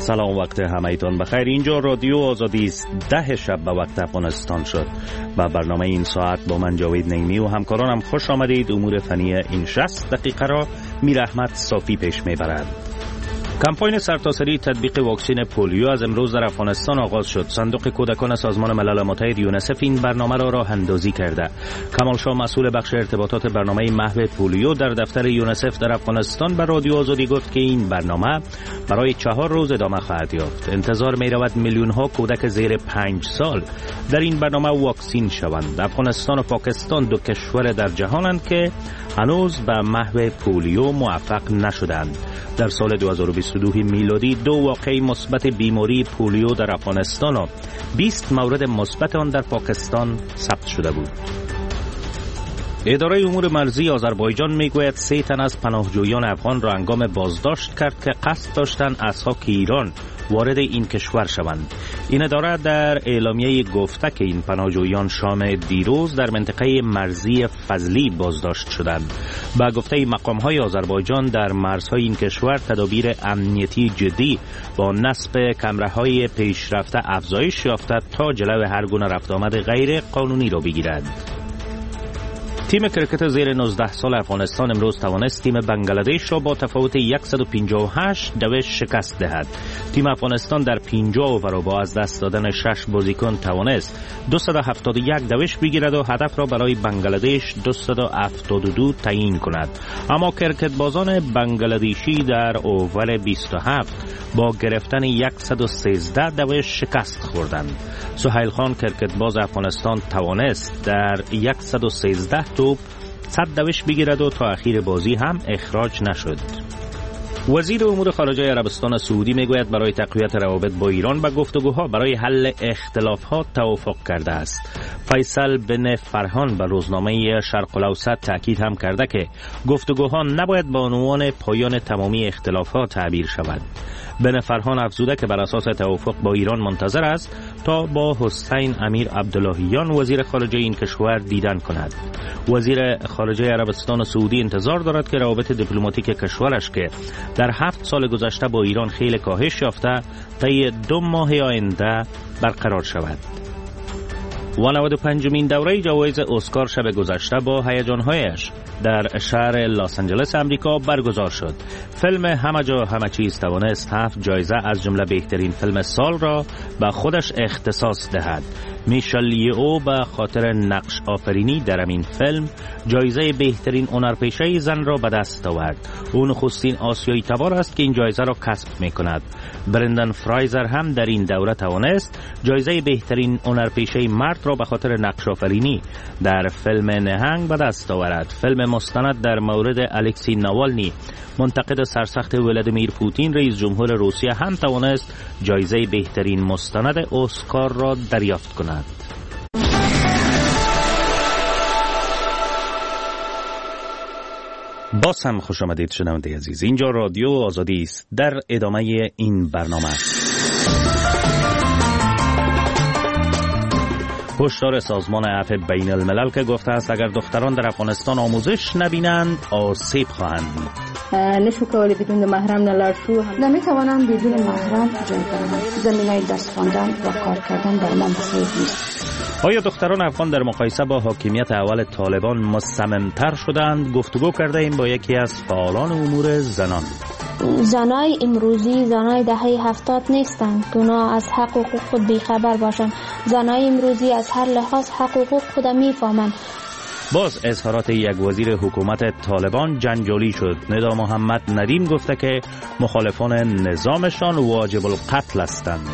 سلام، وقت همه‌تان بخیر. اینجا رادیو آزادی است. 10 شب به وقت افغانستان شد. با برنامه این ساعت با من جاوید نعیمی و همکارانم خوش آمدید. امور فنی این 60 دقیقه را میر احمد صافی پیش میبرد. کمپاین سرتاسری تطبیق واکسن پولیو از امروز در افغانستان آغاز شد. صندوق کودکان سازمان ملل متحد یونسف این برنامه را راه اندازی کرده. کمال شاه مسئول بخش ارتباطات برنامه محو پولیو در دفتر یونسف در افغانستان به رادیو آزادی گفت که این برنامه برای 4 روز ادامه خواهد یافت. انتظار می رود میلیون ها کودک زیر 5 سال در این برنامه واکسین شوند. افغانستان و پاکستان دو کشور در جهانند که هنوز به محو پولیو موفق نشدند. در سال 2022 میلادی 2 واقعه مثبت بیماری پولیو در افغانستان و 20 مورد مثبت آن در پاکستان ثبت شده بود. اداره امور مرزی آذربایجان میگوید 3 تن از پناهجویان افغان را هنگام بازداشت کرد که قصد داشتند از خاک ایران وارد این کشور شوند. این اداره در اعلامیه گفته که این پناهجویان شام دیروز در منطقه مرزی فضلی بازداشت شدند. با گفته مقام‌های آذربایجان در مرزهای این کشور تدابیر امنیتی جدی با نصب کامراهای پیشرفته افزایش یافته تا جلوی هر گونه رفت آمد غیر قانونی را بگیرد. تیم کرکت زیر 19 سال افغانستان امروز توانست تیم بنگلادش را با تفاوت 158 دوش شکست دهد. تیم افغانستان در 50 اوور با از دست دادن 6 بازیکن توانست 271 دوش بگیرد و هدف را برای بنگلادش 272 تعیین کند. اما کرکت بازان بنگلادشی در اوور 27 با گرفتن 113 دوش شکست خوردند. سهیل خان کرکت باز افغانستان توانست در 113 توپ 100 دوش بگیرد و تا اخیر بازی هم اخراج نشد. وزیر امور خارجه عربستان سعودی میگوید برای تقویت روابط با ایران به گفتگوها برای حل اختلافات توافق کرده است. فیصل بن فرحان به روزنامه شرق الاوسط تاکید هم کرده که گفتگوها نباید با عنوان پایان تمامی اختلافات تعبیر شود. بن فرحان افزوده که بر اساس توافق با ایران منتظر است تا با حسین امیر عبداللهیان وزیر خارجه این کشور دیدن کند. وزیر خارجه عربستان سعودی انتظار دارد که روابط دیپلماتیک کشورش که در 7 سال گذشته با ایران خیلی کاهش یافته طی 2 ماه آینده برقرار شود. و 95مین دوره جوایز اسکار شب گذشته با هیجان‌هایش در شهر لس آنجلس امریکا برگزار شد. فیلم همه جا همه چیز توانست 7 جایزه از جمله بهترین فیلم سال را به خودش اختصاص دهد. میشل یئو به خاطر نقش آفرینی در این فیلم جایزه بهترین هنرپیشه زن را به دست آورد. او نخستین آسیایی تبار است که این جایزه را کسب می‌کند. برندن فرایزر هم در این دوره توانست جایزه بهترین هنرپیشه مرد را به خاطر نقش آفرینی در فیلم نهنگ به دست آورد. فیلم مستند در مورد الکسی ناوالنی منتقد سرسخت ولادیمیر پوتین رئیس جمهور روسیه هم توانست جایزه بهترین مستند اسکار را دریافت کند. باز هم خوش آمدید شنونده عزیز. اینجا رادیو آزادی است. در ادامه این برنامه هشدار سازمان عفو بین الملل که گفته است اگر دختران در افغانستان آموزش نبینند آسیب خواهند دید. نشو کولی بدون محرم نلرشو نمیتوانم بدون محرم جای کنم. زمینه درس خواندن و کار کردن در من بسیار نیست. آیا دختران افغان در مقایسه با حاکمیت اول طالبان مصمم‌تر شدند؟ گفتگو کرده ایم با یکی از فعالان امور زنان. زنای امروزی زنای دهه 70 نیستند که اونا از حقوق خود بیخبر باشند. زنای امروزی از هر لحاظ حقوق خود میفهمند. باز اظهارات یک وزیر حکومت طالبان جنجالی شد. ندا محمد ندیم گفته که مخالفان نظامشان واجب القتل هستند.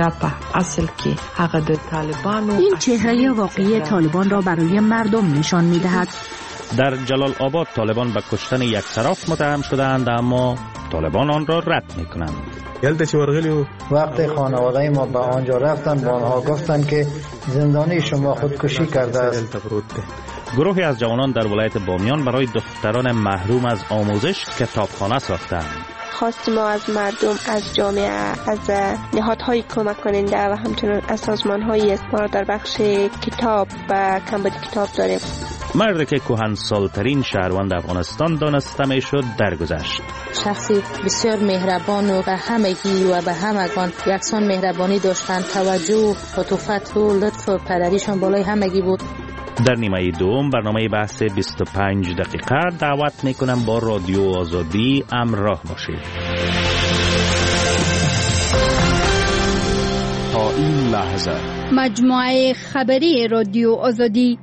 این چهره واقعی طالبان را برای مردم نشان می‌دهد. در جلال آباد طالبان به کشتن یک صراف متهم شدند اما طالبان آن را رد می‌کنند. وقتی خانواده ما به آنجا رفتند با آنها گفتند که زندانی شما خودکشی کرده است. گروهی از جوانان در ولایت بامیان برای دختران محروم از آموزش کتابخانه ساختند. خواستیم ما از مردم، از جامعه، از نهادهای کمک کننده و همچنین از سازمان‌های ما در بخش کتاب و کمبود کتاب داریم. مردی که کهنسال‌ترین شهروند افغانستان دانسته میشد درگذشت. شخصی بسیار مهربان و به همگی و به همگان یکسان مهربانی داشتند. توجه و عطوفت و لطف و پدریشان بالای همگی بود. در نیمه دوم برنامه بحث 25 دقیقه دعوت میکنم با رادیو آزادی همراه باشید. تا این لحظه مجموعه خبری رادیو آزادی.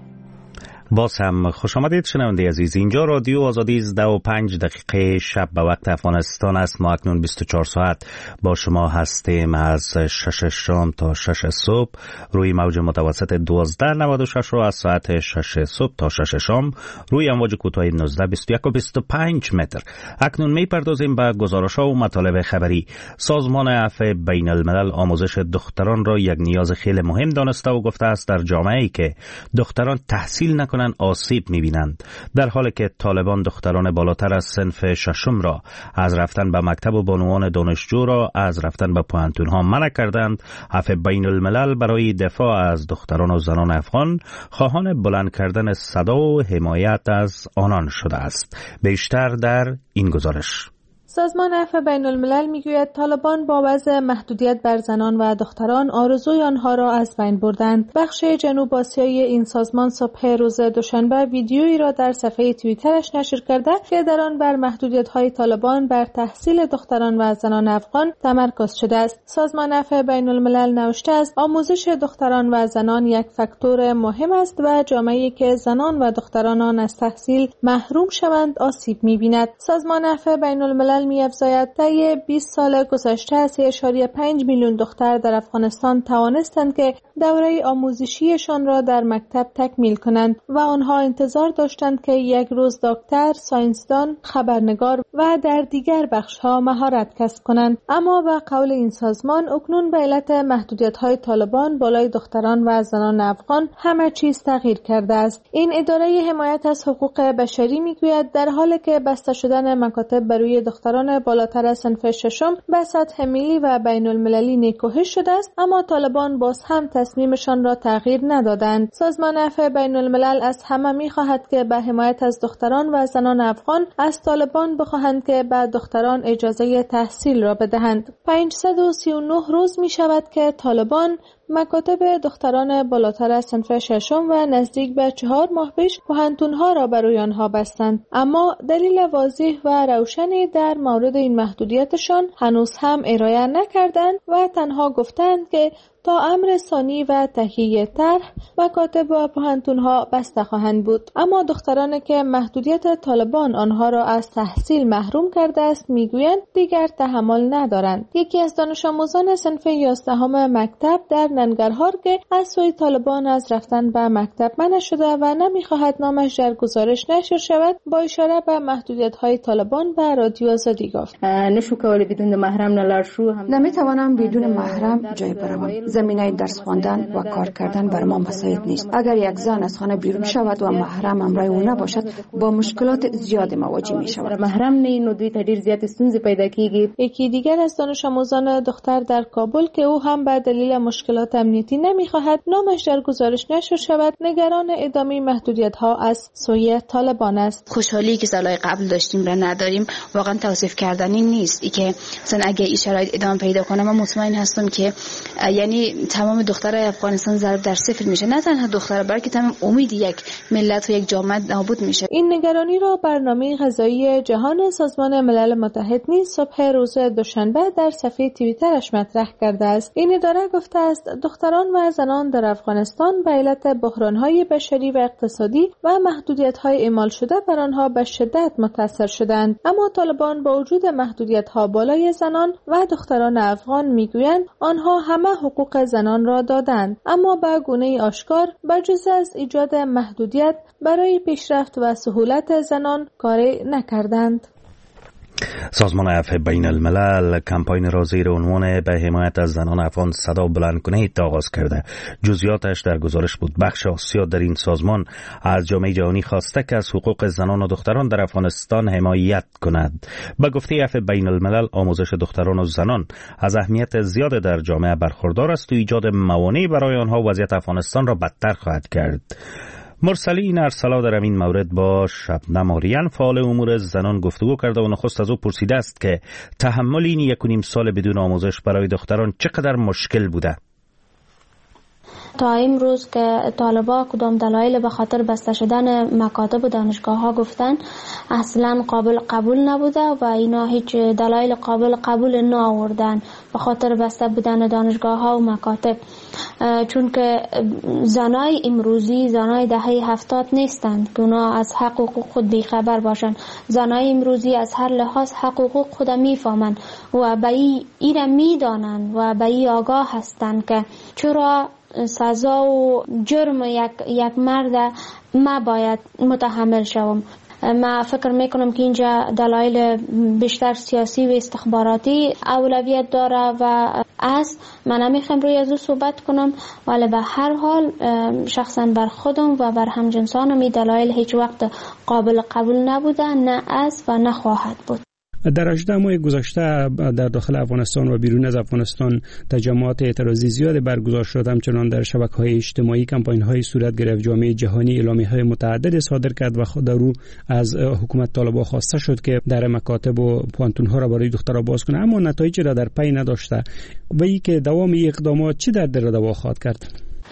باز هم خوش آمدید شنونده عزیز. اینجا رادیو آزادی 15 دقیقه شب به وقت افغانستان است. ما اکنون 24 ساعت با شما هستیم از 6 شام تا 6 صبح روی موج متوسط 1296 و از ساعت 6 صبح تا 6 شام روی امواج کوتاه 19 21 و 25 متر. اکنون میپردازیم به گزارش‌ها و مطالب خبری. سازمان عفو بین الملل آموزش دختران را یک نیاز خیلی مهم دانسته و گفته است در جامعه‌ای که دختران تحصیل نکنند آسیب می‌بینند. در حالی که طالبان دختران بالاتر از صنف ششم را از رفتن به مکتب و بانوان دانشجو را از رفتن به پوهنتون‌ها منع کردند، عفو بین الملل برای دفاع از دختران و زنان افغان خواهان بلند کردن صدا و حمایت از آنان شده است. بیشتر در این گزارش. سازمان عفو بین الملل میگوید طالبان با وضع محدودیت بر زنان و دختران آرزوی آنها را از بین بردند. بخش جنوب آسیایی این سازمان صبح روز دوشنبه ویدیویی را در صفحه توییترش نشر کرده که در آن بر محدودیت‌های طالبان بر تحصیل دختران و زنان افغان تمرکز شده است. سازمان عفو بین الملل نوشته است آموزش دختران و زنان یک فاکتور مهم است و جامعه‌ای که زنان و دختران آن از تحصیل محروم شوند آسیب می‌بیند. سازمان عفو بین الملل می‌افزاید طی 20 سال گذشته 3.5 میلیون دختر در افغانستان توانستند که دوره آموزشیشان را در مکتب تکمیل کنند و آنها انتظار داشتند که یک روز دکتر، ساینسدان، خبرنگار و در دیگر بخش‌ها مهارت کسب کنند. اما به قول این سازمان اکنون به علت محدودیت‌های طالبان بالای دختران و زنان افغان همه چیز تغییر کرده است. این اداره حمایت از حقوق بشری میگوید در حالی که بسته شدن مکاتب برای دختران بالاتر از صنف ششم به سطح ملی و بین المللی نیکوهش شده است، اما طالبان باز هم تصمیمشان را تغییر ندادند. سازمان عفو بین الملل از همه می‌خواهد که به حمایت از دختران و زنان افغان از طالبان بخواهند که به دختران اجازه تحصیل را بدهند. 539 روز می شود که طالبان مکاتب دختران بالاتر از صنف ششم و نزدیک به 4 ماه پیش پوهنتون‌ها را برای آنها بستند، اما دلیل واضح و روشنی در مورد این محدودیتشان هنوز هم ارائه نکردند و تنها گفتند که تا امر ثانی و تهیه طرح مکاتب و پوهنتون‌ها بسته خواهند بود. اما دخترانی که محدودیت طالبان آنها را از تحصیل محروم کرده است میگویند دیگر تحمل ندارند. یکی از دانش آموزان صنف 11 مکتب در ننگرهار که از سوی طالبان از رفتن به مکتب منع شده و نمیخواهد نامش در گزارش نشر شود با اشاره به محدودیت‌های طالبان به رادیو آزادی گفت نشو کولی بدون محرم نلار شو نمیتوانم بدون محرم جای بروم. زمینه درس خواندن و کار کردن بر ما مساعد نیست. اگر یک زن از خانه بیرون شود و محرم همراه او نباشد با مشکلات زیاد مواجه می شود. محرم نه نو دوی ته ډیر زیات ستونزې پیدا کیږي. یکی دیگر از دانش آموزان دختر در کابل که او هم به دلیل مشکلات امنیتی نمیخواهد نامش در گزارش نشر شود نگران ادامه محدودیت‌ها از سوی طالبان است. خوشحالی که سالهای قبل داشتیم را نداریم واقعا توصیف کردنی نیست. ای که مثلا اگه این شرایط ادامه پیدا کنه من مطمئن هستم که یعنی تمام دخترای افغانستان ضرب در صفر میشه، نه تنها دخترها بلکه تمام امید یک ملت و یک جامعه نابود میشه. این نگرانی را برنامه غذایی جهان سازمان ملل متحد نیز صبح روز دوشنبه در صفحه توییترش مطرح کرده است. این اداره گفته است دختران و زنان در افغانستان به علت بحران‌های بشری و اقتصادی و محدودیت‌های اعمال شده بر آنها به شدت متاثر شدند، اما طالبان با وجود محدودیت‌ها بالای زنان و دختران افغان میگویند آنها همه حقوق زنان را دادند، اما به گونه آشکار بجز از ایجاد محدودیت برای پیشرفت و سهولت زنان کاری نکردند. سازمان عفو بین الملل کمپاین را زیر عنوان به حمایت از زنان افغان صدا بلند کنید آغاز کرده. جزئیاتش در گزارش بود. بخش آسیا در این سازمان از جامعه جهانی خواسته که از حقوق زنان و دختران در افغانستان حمایت کند. به گفته عفو بین الملل آموزش دختران و زنان از اهمیت زیاد در جامعه برخوردار است و ایجاد موانعی برای آنها وضعیت افغانستان را بدتر خواهد کرد. مرسلین ارسلا در این مورد با شبنم آریان فعال امور زنان گفتگو کرده و نخست از او پرسیده است که تحمل این 1.5 سال بدون آموزش برای دختران چقدر مشکل بوده. تا امروز که طالبا کدام دلایل به خاطر بسته شدن مکاتب و دانشگاه ها گفتن اصلا قابل قبول نبوده و اینا هیچ دلایل قابل قبول نآوردن به خاطر بسته بودن دانشگاه ها و مکاتب، چون که زنای امروزی زنای دهه 70 نیستند که اونا از حقوق خود بیخبر باشند. زنای امروزی از هر لحاظ حقوق خود میفهمند و به این میدانند و به این آگاه هستند که چرا سزا و جرم یک مرد ما باید متحمل شوم. ما فکر میکنم که اینجا دلایل بیشتر سیاسی و استخباراتی اولویت داره و من نمیخوام روی از او صحبت کنم، ولی به هر حال شخصا بر خودم و بر همجنسانم این دلایل هیچ وقت قابل قبول نبوده، نه است و نه خواهد بود. در 18 ماه گذشته در داخل افغانستان و بیرون از افغانستان تجمعات اعتراضی زیاد برگزار شد، همچنان در شبکه‌های اجتماعی کمپاین‌های صورت گرفت. جامعه جهانی اعلامیه‌های متعدد صادر کرد و در او از حکومت طالبان خواسته شد که در مکاتب و پانتون‌ها را برای دخترها باز کنه، اما نتایجی را در پی نداشته. و این که دوام این اقدامات چه در روا خواهد کرد؟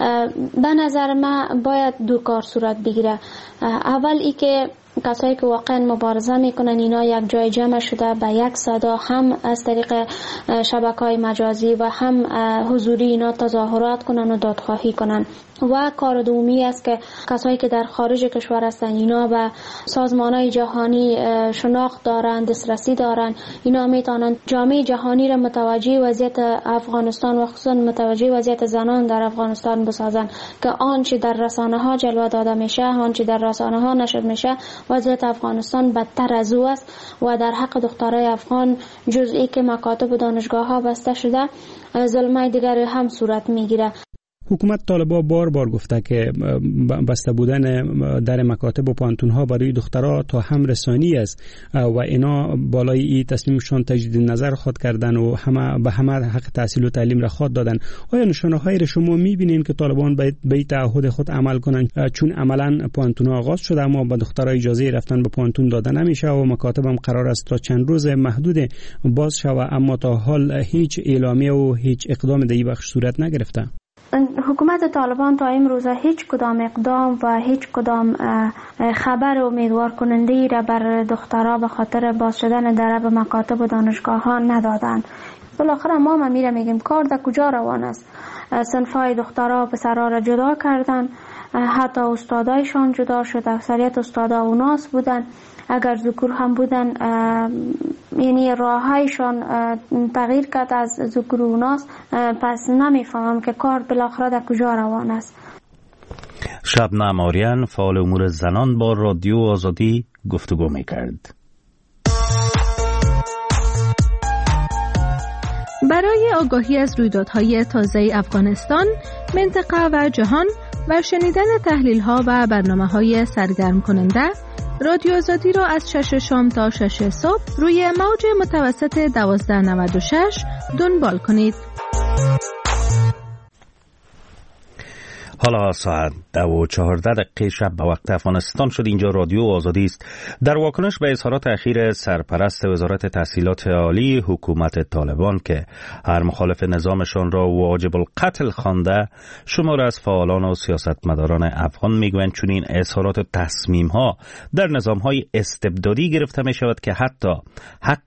به نظر من باید دو کار صورت بگیره. اول ای که کسایی که واقعا مبارزه میکنن اینا یک جای جمع شده به یک صدا، هم از طریق شبکه‌های مجازی و هم حضوری اینا تظاهرات کنن و دادخواهی کنن. و کار دومی است که کسایی که در خارج کشور هستن اینا به سازمان‌های جهانی شناخت دارن، دسترسی دارن، اینا میتونن جامعه جهانی را متوجه وضعیت افغانستان و خصوصا متوجه وضعیت زنان در افغانستان بسازن که آنچه در رسانه‌ها جلوه داده میشه، آنچه در رسانه‌ها نشر میشه، وضعیت افغانستان بدتر از او است و در حق دخترای افغان جزئی که مکاتب و دانشگاه‌ها بسته شده ظلم‌های دیگر هم صورت میگیره. حکومت طالبان بار گفته که بسته بودن در مکاتب و پانتون‌ها برای دخترها تا هم رسانی است و اینا بالای این تصمیمشان تجدید نظر خود کردن و به همه حق تحصیل و تعلیم را خود دادن. آیا نشانه‌هایی را شما می‌بینین که طالبان به تعهد خود عمل کنند؟ چون عملاً پانتون‌ها آغاز شده اما به دخترها اجازه رفتن به پانتون داده نمیشه و مکاتب هم قرار است تا چند روز محدود باز شود، اما تا حال هیچ اعلامیه و هیچ اقدام در این بخش صورت نگرفته. حکومت طالبان تا امروز هیچ کدام اقدام و هیچ کدام خبر امیدوار کننده را بر دخترها به خاطر باز شدن در به مکاتب و دانشگاه ها ندادن. بالاخره ما میگیم کار در کجا روان است. صنفای دخترها پسرها را جدا کردن، حتی استادایشان جدا شد، اکثریت استادا اوناس بودن، اگر ذکور هم بودن یعنی راهایشان تغییر کرد از ذکور اوناس. پس نمیفهمم که کار بالاخره در کجا روان است. شبنم آریان فعال امور زنان با رادیو آزادی گفتگو میکرد. برای آگاهی از رویدادهای تازه افغانستان، منطقه و جهان و شنیدن تحلیل‌ها و برنامه‌های سرگرم کننده، رادیو آزادی را از 6 شام تا 6 صبح روی موج متوسط 1296 دنبال کنید. حالا ساعت 2:14 شب به وقت افغانستان شد. اینجا رادیو آزادی است. در واکنش به اظهارات اخیر سرپرست وزارت تحصیلات عالی حکومت طالبان که هر مخالف نظامشان را واجب القتل خوانده، شمار از فعالان و سیاستمداران افغان میگویند چنین اظهارات و تصمیم‌ها در نظام‌های استبدادی گرفته می شود که حتی حق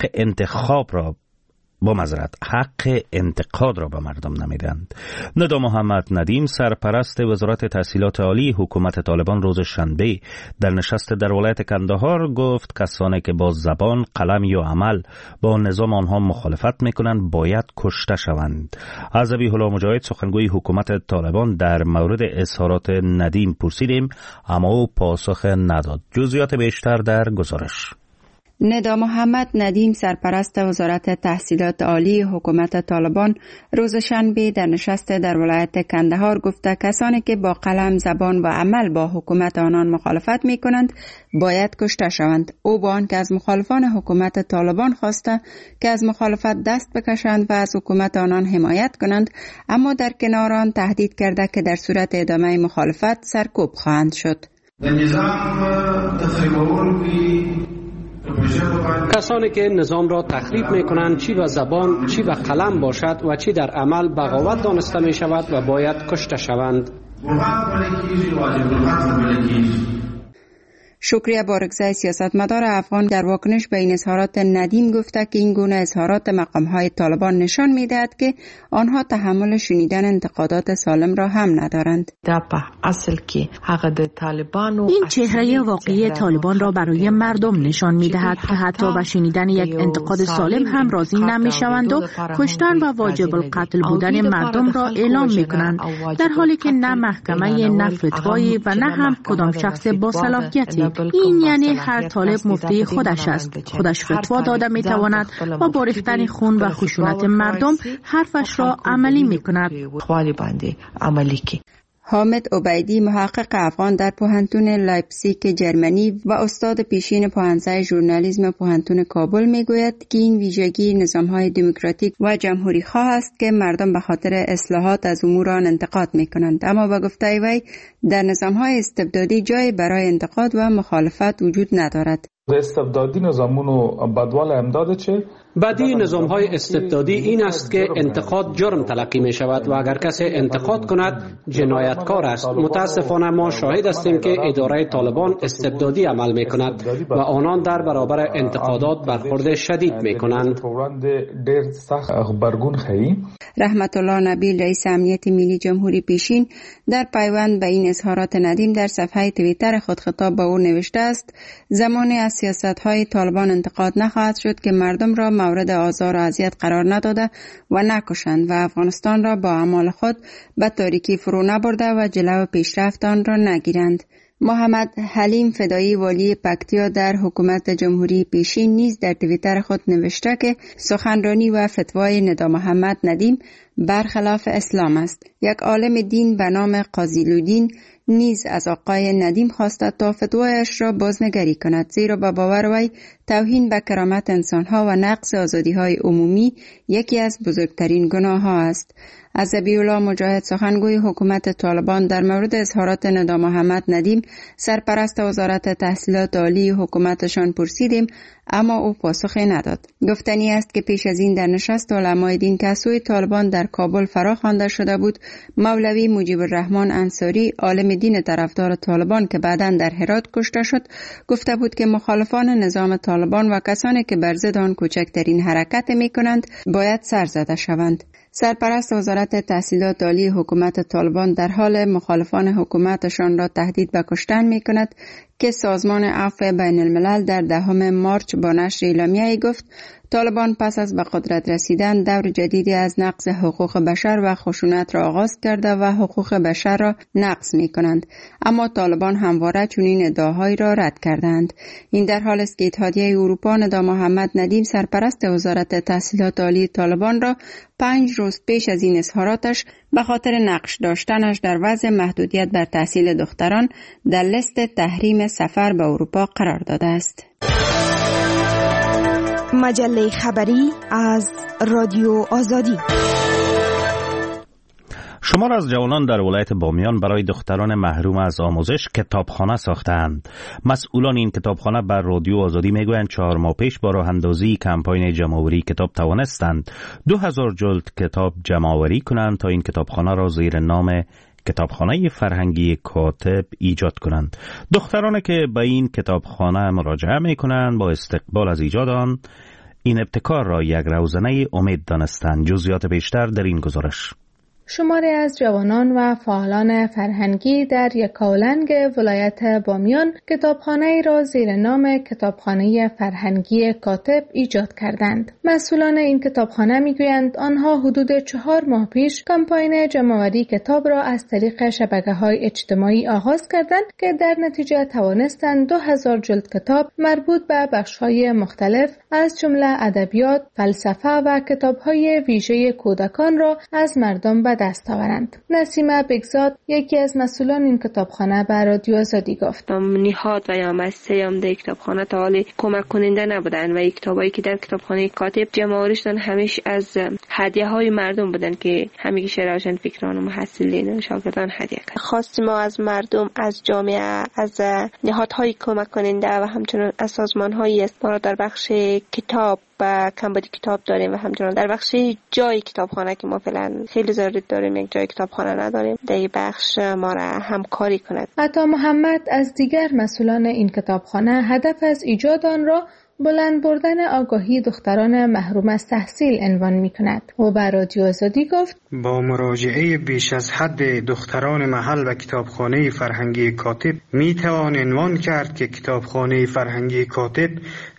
انتقاد را به مردم نمیدند. ندا محمد ندیم سرپرست وزارت تحصیلات عالی حکومت طالبان روز شنبه در نشست در ولایت کندهار گفت کسانی که با زبان، قلم یا عمل با نظام آنها مخالفت میکنند باید کشته شوند. از ذبیح الله مجاهد سخنگوی حکومت طالبان در مورد اظهارات ندیم پرسیدیم اما او پاسخ نداد. جزئیات بیشتر در گزارش. ندا محمد ندیم سرپرست وزارت تحصیلات عالی حکومت طالبان روز شنبه در نشست در ولایت کندهار گفته کسانی که با قلم، زبان و عمل با حکومت آنان مخالفت می کنند باید کشته شوند. او با آنکه از مخالفان حکومت طالبان خواسته که از مخالفت دست بکشند و از حکومت آنان حمایت کنند، اما در کنار آن تهدید کرده که در صورت ادامه مخالفت سرکوب خواهند شد. کسانی که نظام را تخریب می کنند چی به زبان، چی به قلم باشد و چی در عمل بغاوت دانسته می شود و باید کشته شوند. شکریه بارگزای سیاستمدار افغان در واکنش به این اظهارات ندیم گفته که این گونه اظهارات مقام‌های طالبان نشان می‌دهد که آنها تحمل شنیدن انتقادات سالم را هم ندارند. این چهره واقعی طالبان را برای مردم نشان می‌دهد که حتی به شنیدن یک انتقاد سالم هم راضی نمی‌شوند و کشتن و واجب القتل بودن مردم را اعلام می‌کنند، در حالی که نه محکمه، نه فتوایی و نه هم کدام شخص با صلاحیتی. این یعنی هر طالب مفتی خودش است. خودش فتوا داده می تواند و با ریختن خون و خشونت مردم حرفش را عملی می کند. حامد عبیدی محقق افغان در پوهنتون لایپزیگ جرمنی و استاد پیشین پوهنځای ژورنالیسم پوهنتون کابل میگوید که این ویژگی نظام‌های دموکراتیک و جمهوری خواه است که مردم به خاطر اصلاحات از امور آن انتقاد میکنند، اما به گفته وی در نظام‌های استبدادی جای برای انتقاد و مخالفت وجود ندارد. استبدادی نظامونو بدوال امداد چه؟ بدی نظام‌های استبدادی این است که انتقاد جرم تلقی می شود و اگر کسی انتقاد کند جنایتکار است. متاسفانه ما شاهد هستیم که اداره طالبان استبدادی عمل می کند و آنان در برابر انتقادات برخورد شدید می کنند. رحمت الله نبیل رئیس امنیت ملی جمهوری پیشین در پیوند به این اظهارات ندیم در صفحه توییتر خود خطاب به او نوشته است: زمانی از سیاست‌های طالبان انتقاد نخواهد شد که مردم را مورد آزار و اذیت قرار نداده و نکشند و افغانستان را با اعمال خود به تاریکی فرو نبرده و جلو پیشرفت آن را نگیرند. محمد حلیم فدایی والی پکتیا در حکومت جمهوری پیشین نیز در توییتر خود نوشته که سخنرانی و فتوای ندا محمد ندیم برخلاف اسلام است. یک عالم دین به نام قاضی لودین نیز از آقای ندیم خواسته تا فتوایش را بازنگری کند، زیرا به باور وی توهین به کرامت انسانها و نقض آزادی‌های عمومی یکی از بزرگترین گناه‌ها است. از ذبیح‌الله مجاهد سخنگوی حکومت طالبان در مورد اظهارات ندا محمد ندیم سرپرست وزارت تحصیلات عالی حکومتشان پرسیدیم، اما او پاسخی نداد. گفتنی است که پیش از این در نشست علمای دین که از سوی طالبان در کابل فراخوانده شده بود، مولوی مجیب الرحمن انصاری عالم دین طرفدار طالبان که بعداً در هرات کشته شد گفته بود که مخالفان نظام طالبان و کسانی که بر ضد آن کوچکترین حرکت می‌کنند باید سرزده شوند. سرپرست وزارت تحصیلات عالی حکومت طالبان در حال مخالفان حکومتشان را تهدید به کشتن می‌کند که سازمان عفو بین الملل در 10 مارچ با نشر اعلامیه‌ای گفت طالبان پس از به قدرت رسیدن دور جدیدی از نقض حقوق بشر و خشونت را آغاز کرده و حقوق بشر را نقض می‌کنند، اما طالبان همواره چنین ادعاهایی را رد کردند. این در حال است که اتحادیه اروپا ندا محمد ندیم سرپرست وزارت تحصیلات عالی طالبان را 5 روز پیش از این اظهاراتش به خاطر نقش داشتنش در وضع محدودیت بر تحصیل دختران در لیست تحریم سفر به اروپا قرار داده است. مجله خبری از رادیو آزادی. شمار از جوانان در ولایت بامیان برای دختران محروم از آموزش کتابخانه ساختند. مسئولان این کتابخانه بر رادیو آزادی میگویند 4 ماه پیش با راه اندازی کمپاین جمع‌آوری کتاب توانستند 2000 جلد کتاب جمع‌آوری کنند تا این کتابخانه را زیر نام کتابخانه فرهنگی کاتب ایجاد کنند. دخترانی که به این کتابخانه مراجعه می کنند با استقبال از ایجاد آن این ابتکار را یک روزنه امید دانستند. جزئیات بیشتر در این گزارش. شماری از جوانان و فعالان فرهنگی در یکاولنگ ولایت بامیان کتابخانه‌ای را زیر نام کتابخانه فرهنگی کاتب ایجاد کردند. مسئولان این کتابخانه میگویند آنها حدود 4 ماه پیش کمپاین جمع‌آوری کتاب را از طریق شبکه‌های اجتماعی آغاز کردند که در نتیجه توانستند 2000 جلد کتاب مربوط به بخش‌های مختلف از جمله ادبیات، فلسفه و کتاب‌های ویژه کودکان را از مردم به دست آورند. نسیمه بگزاد یکی از مسئولان این کتابخانه به رادیو آزادی گفت: نهاد و یا مؤسسه هم در کتابخانه تا حالی کمک کننده نبودن و کتابایی که در کتابخانه کاتب جمع آوری شدن همیشه از هدیه‌های مردم بودن که همیشه روشن فکران و محصلین و شاگردان هدیه کرد. خواستیم ما از مردم، از جامعه، از نهادهای کمک کننده و همچنین از سازمان‌هایی است ما در بخش کتاب و کمبودی کتاب داریم و همچنین در بخش جای کتابخانه که ما فعلا خیلی ضرورت داریم یک جای کتابخانه نداریم در این بخش ما را همکاری کند. عطا محمد از دیگر مسئولان این کتابخانه هدف از ایجاد آن را بلند بردن آگاهی دختران محروم از تحصیل عنوان می‌کند. او بر رادیو آزادی گفت: با مراجعه بیش از حد دختران محل و کتابخانه فرهنگی کاتب می‌توان عنوان کرد که کتابخانه فرهنگی کاتب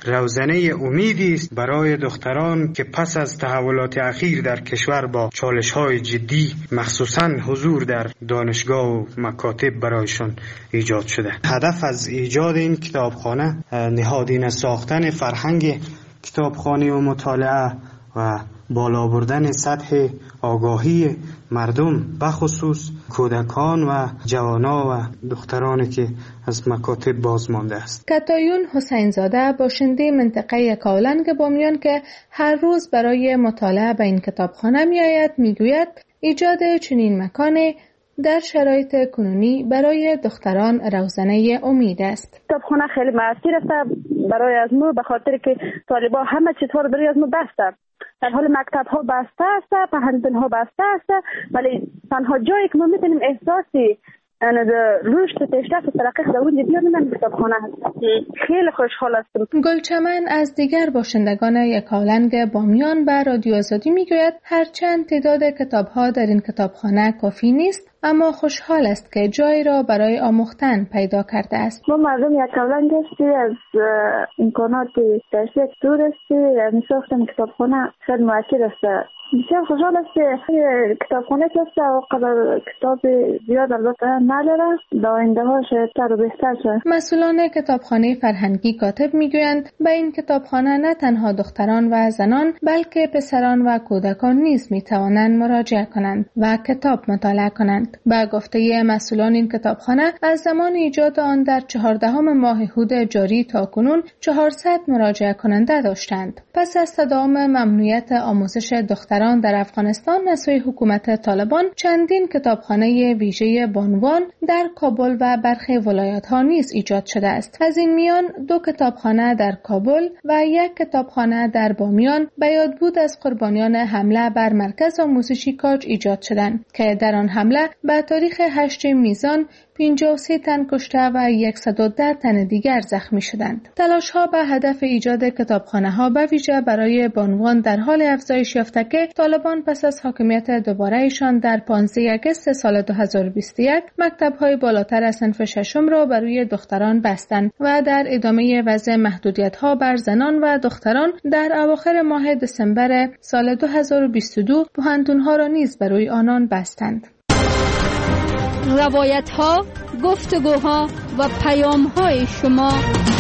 روزنه امیدی است برای دختران که پس از تحولات اخیر در کشور با چالش‌های جدی مخصوصاً حضور در دانشگاه و مکاتب برایشان ایجاد شده. هدف از ایجاد این کتابخانه نهادینه ساختن فرهنگ کتابخوانی و مطالعه و بالا بردن سطح آگاهی مردم بخصوص کودکان و جوانان و دخترانی که از مکاتب باز مانده است. کتایون حسین زاده باشنده منطقه یکاولنگ بامیان که هر روز برای مطالعه به این کتابخانه میآید میگوید ایجاد چنین مکانی در شرایط کنونی برای دختران روزنه امید است. کتابخانه خیلی مؤثر است برای از ما به خاطر که طالبان همه چیزها برای از ما بسته. در حال مکتب ها بسته است، پهلوان ها بسته است، ولی تنها جایی که ما میتونیم احساسی رشد و پیشرفت و ترقی در اونجا بیاریم کتابخانه هست. خیلی خوشحال هستم. گلچمن از دیگر باشندگان یکاولنگ بامیان به رادیو آزادی میگوید هرچند تعداد کتاب‌ها در این کتابخانه کافی نیست اما خوشحال است که جایی را برای آموختن پیدا کرده است. ما مردم یکاولنگ هستیم، از امکانات درسی دور هستیم، از ساختن کتابخانه خیلی مؤثر است. بسیار خوشحال است که کتابخانه هست و قدر کتاب زیاد البته نداره، در آینده ها شاید بهتر شد. مسئولان کتابخانه فرهنگی کاتب میگویند به این کتابخانه نه تنها دختران و زنان بلکه پسران و کودکان نیز میتوانند مراجعه کنند و کتاب مطالعه کنند. با گفته مسئولان این کتابخانه از زمان ایجاد آن در 14 ماه هود جاری تا کنون 400 مراجعه کننده داشتند. پس از تداوم ممنوعیت آموزش دختران در افغانستان از سوی حکومت طالبان چندین کتابخانه ویژه بانوان در کابل و برخی ولایت‌ها نیز ایجاد شده است. از این میان 2 کتابخانه در کابل و 1 کتابخانه در بامیان به یادبود از قربانیان حمله بر مرکز آموزشی کاج ایجاد شدند که در آن حمله به تاریخ 8 میزان 53 تن کشته و 110 تن دیگر زخمی شدند. تلاش‌ها به هدف ایجاد کتابخانه‌ها به ویژه برای بانوان در حال افزایش یافته که طالبان پس از حاکمیت دوباره‌شان در 15 آگوست سال 2021 مکتب‌های بالاتر از صنف ششم را بر روی دختران بستند و در ادامه وضع محدودیت‌ها بر زنان و دختران در اواخر ماه دسامبر سال 2022 پوهنتون‌ها را نیز بر روی آنان بستند. روایت‌ها، گفتگوها و پیام‌های شما.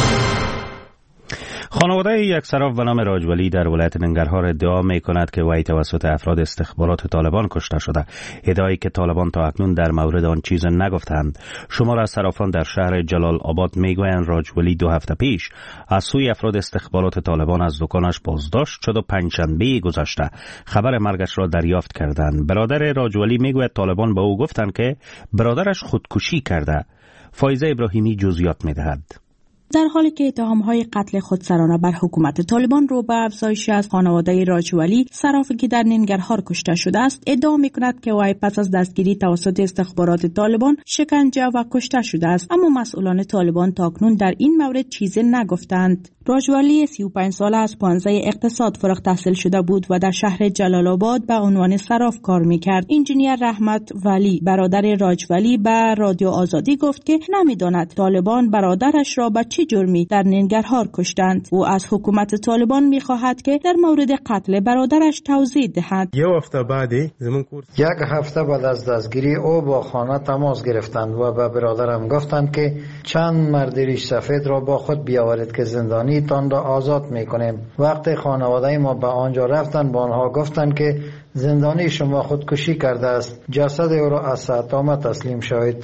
خانواده یک صراف به نام راجولی در ولایت ننگرهار ادعا می کند که وی توسط افراد استخبارات طالبان کشته شده. ادعایی که طالبان تا اکنون در مورد آن چیز نگفتند. شمار از صرافان در شهر جلال آباد می گویند راجولی 2 هفته پیش از سوی افراد استخبارات طالبان از دکانش بازداشت شد و پنجشنبه گذشته خبر مرگش را دریافت کردند. برادر راجولی می گوید طالبان به او گفتند که برادرش خودکشی کرده. فایزه ابراهیمی جزئیات می دهد. در حالی که اتهام‌های قتل خودسرانه بر حکومت طالبان رو به افزایش از خانواده راجولی صرافی که در ننگرهار کشته شده است ادعا می‌کند که وی پس از دستگیری توسط استخبارات طالبان شکنجه و کشته شده است، اما مسئولان طالبان تاکنون در این مورد چیزی نگفتند. راجولی 35 ساله از پانزه اقتصاد فارغ التحصیل شده بود و در شهر جلال آباد به عنوان صراف کار می‌کرد. انجینیر رحمت ولی برادر راجولی به رادیو آزادی گفت که نمی‌داند طالبان برادرش را به چه جرمی در ننگرهار کشتند. او از حکومت طالبان می‌خواهد که در مورد قتل برادرش توضیح دهد. یک هفته بعد از دستگیری او با خانه تماس گرفتند و به برادرم گفتند که چند مرد ریش سفید را با خود بیاورید که زندانی تان را آزاد میکنیم. وقتی خانواده ما به آنجا رفتند با آنها گفتند که زندانی شما خودکشی کرده است، جسد او را از ساعتامه تسلیم شوید.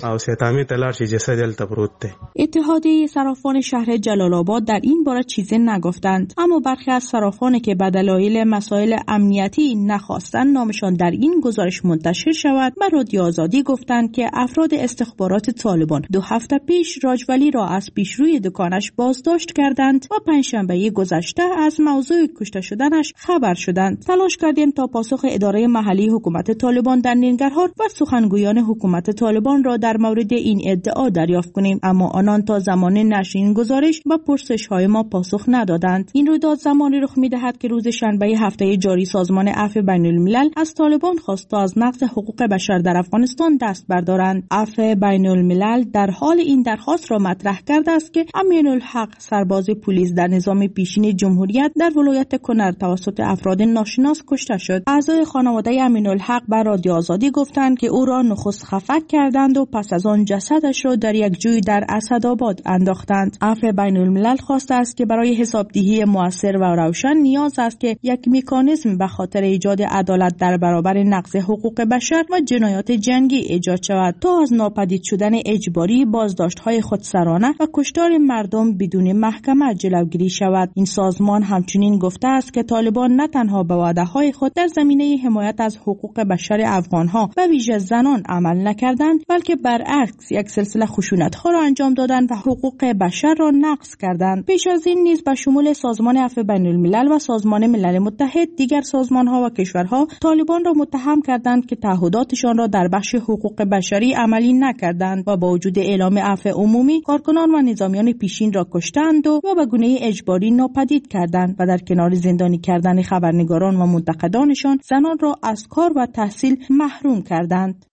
اتحادیه صرافان شهر جلال آباد در این باره چیزی نگفتند، اما برخی از صرافانی که به دلایل مسائل امنیتی نخواستند نامشان در این گزارش منتشر شود به رادیو آزادی گفتند که افراد استخبارات طالبان 2 هفته پیش راجولی را از پیشروی دکانش بازداشت کردند و پنجشنبه گذشته از موضوع کشته شدنش خبر شدند. تلاش کردیم تا پاسخ اداره محلی حکومت طالبان در ننگرهار و سخنگویان حکومت طالبان را در مورد این ادعا دریافت کنیم، اما آنان تا زمان نشر این گزارش و پرسش‌های ما پاسخ ندادند. این رویداد زمانی رخ می‌دهد که روز شنبه هفته جاری سازمان عفو بین‌الملل از طالبان خواست تا از نقض حقوق بشر در افغانستان دست بردارند. عفو بین‌الملل در حال این درخواست را مطرح کرده است که امین‌الحق سرباز پلیس در نظام پیشین جمهوریت در ولایت کنر توسط افراد ناشناس کشته شد. اعضای خانواده امین‌الحق به رادیو آزادی گفتند که او را نخست خفک کردند و پس از آن جسدش را در یک جوی در اسدآباد انداختند. عفو بین‌الملل خواسته است که برای حسابدهی مؤثر و روشن نیاز است که یک مکانیزم به خاطر ایجاد عدالت در برابر نقض حقوق بشر و جنایات جنگی ایجاد شود تا از ناپدید شدن اجباری، بازداشت‌های خودسرانه و کشتار مردم بدون محکمه جلوگیری شود. این سازمان همچنین گفته است که طالبان نه تنها به وعده‌های خود در زمینه حمایت از حقوق بشر افغان‌ها و ویژه زنان عمل نکردند، بلکه برعکس یک سلسله خشونت‌ها را انجام دادند و حقوق بشر را نقض کردند. پیش از این نیز به شمول سازمان عفو بین‌الملل و سازمان ملل متحد دیگر سازمان‌ها و کشورها طالبان را متهم کردند که تعهداتشان را در بخش حقوق بشری عملی نکردند و با وجود اعلام عفو عمومی کارکنان و نظامیان پیشین را کشتند و به گونه اجباری ناپدید کردند و در کنار زندانی کردن خبرنگاران و منتقدانشان زنان را از کار و تحصیل محروم کردند.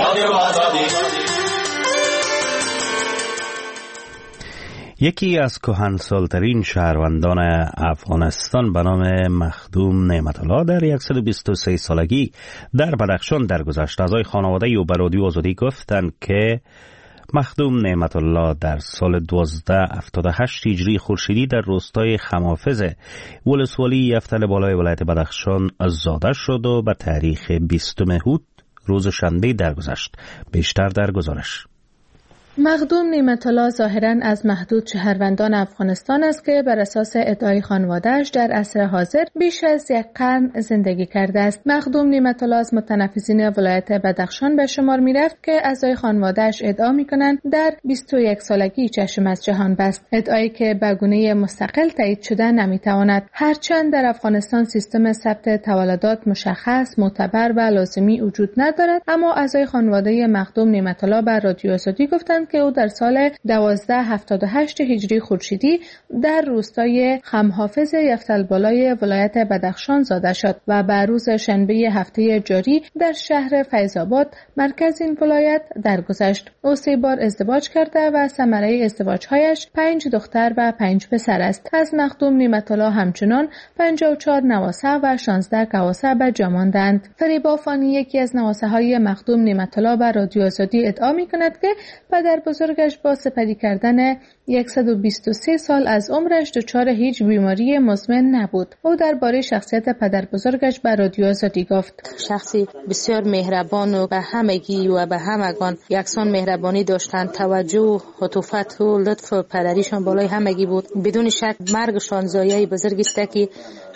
یکی از کهنسالترین شهروندان افغانستان به نام مخدوم نعمت‌الله در 123 سالگی در بدخشان درگذشت. اعضای خانواده او به رادیو آزادی گفتند که مخدوم نعمت‌الله در سال 1278 هجری خورشیدی در روستای خمافز ولسوالی یفتل بالای ولایت بدخشان زاده شد و به تاریخ 20 هود روز شنبه درگذشت. بیشتر در گزارش. مخدوم نعمت‌الله ظاهراً از محدود شهروندان افغانستان است که بر اساس ادعای خانواده‌اش در عصر حاضر بیش از 1 قرن زندگی کرده است. مخدوم نعمت‌الله از متنفذین ولایت بدخشان به شمار می‌رفت که اعضای خانواده‌اش ادعا می‌کنند در 21 سالگی چشم از جهان بست، ادعایی که به گونه مستقل تایید شده نمی‌تواند. هرچند در افغانستان سیستم ثبت تولدات مشخص، معتبر و لازمی وجود ندارد، اما اعضای خانواده مخدوم نعمت‌الله به رادیو آزادی گفتند که او در سال 1278 هجری خورشیدی در روستای خمحافظ یفتلبالای ولایت بدخشان زاده شد و به روز شنبه هفته جاری در شهر فیض‌آباد مرکز این ولایت درگذشت. او 3 بار ازدواج کرده و ثمره ازدواجهایش 5 دختر و 5 پسر است. از مخدوم نعمت‌الله همچنان 54 نواسه و 16 کواسه به جا ماندند. فریبا فانی یکی از نواسه‌های مخدوم نعمت‌الله به رادیو آزادی ادعا می‌کند که پدر بزرگش با سپری کردن 123 سال از عمرش دچار هیچ بیماری مزمن نبود. او درباره شخصیت پدر بزرگش به رادیو آزادی گفت: شخصی بسیار مهربان و به همگی و به همگان یکسان مهربانی داشتند. توجه، عطوفت و لطف و پدریشان بالای همگی بود. بدون شک مرگشان زایه بزرگی است که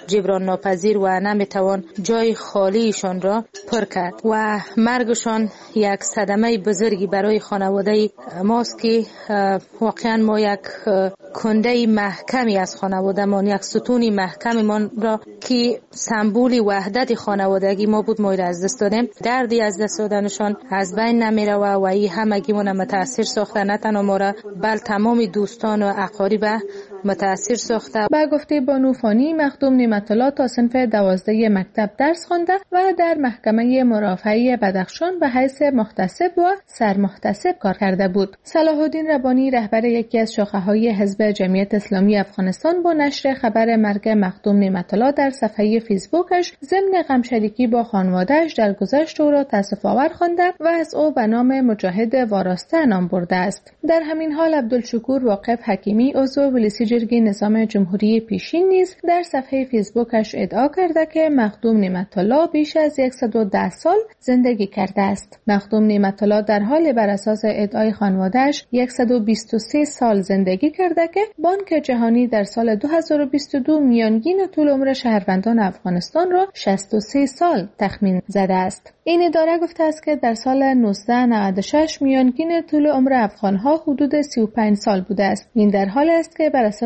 جبران ناپذیر و نمیتوان جای خالیشان را پر کرد و مرگشان یک صدمه بزرگی برای خانواده ماست که واقعا ما یک کنده محکمی از خانوادهمان، یک ستون محکمی من را که سمبولی وحدت خانوادگی ما بود، ما از دست دادیم. دردی از دست دادنشان از بین نمیره و این همگی من متاثر ساخته، نه تنها ما را بل تمام دوستان و اقارب متاثر ساخته. با گفته بانو فانی، مخدوم نعمت الله تا صنف 12 مکتب درس خوانده و در محکمه مرافعه بدخشان به حیث محتسب و سرمحتسب کار کرده بود. صلاح الدین ربانی، رهبر یکی از شاخه‌های حزب جمعیت اسلامی افغانستان، با نشر خبر مرگ مخدوم نعمت الله در صفحه فیسبوکش ضمن غم‌شریکی با خانواده‌اش درگذشت او را تأسف‌آور خوانده و از او به نام مجاهد وارسته نام برده است. در همین حال عبدالشکور واقف حکیمی، عضو ولسی جرگه نظام جمهوری پیشین، نیز در صفحه فیسبوکش ادعا کرده که مخدوم نعمت الله بیش از 110 سال زندگی کرده است. مخدوم نعمت الله در حال بر اساس ادعای خانواده‌اش 123 سال زندگی کرده که بانک جهانی در سال 2022 میانگین طول عمر شهروندان افغانستان را 63 سال تخمین زده است. این اداره گفته است که در سال 1996 میانگین طول عمر افغان‌ها حدود 35 سال بوده است. این در حالی است که بر اساس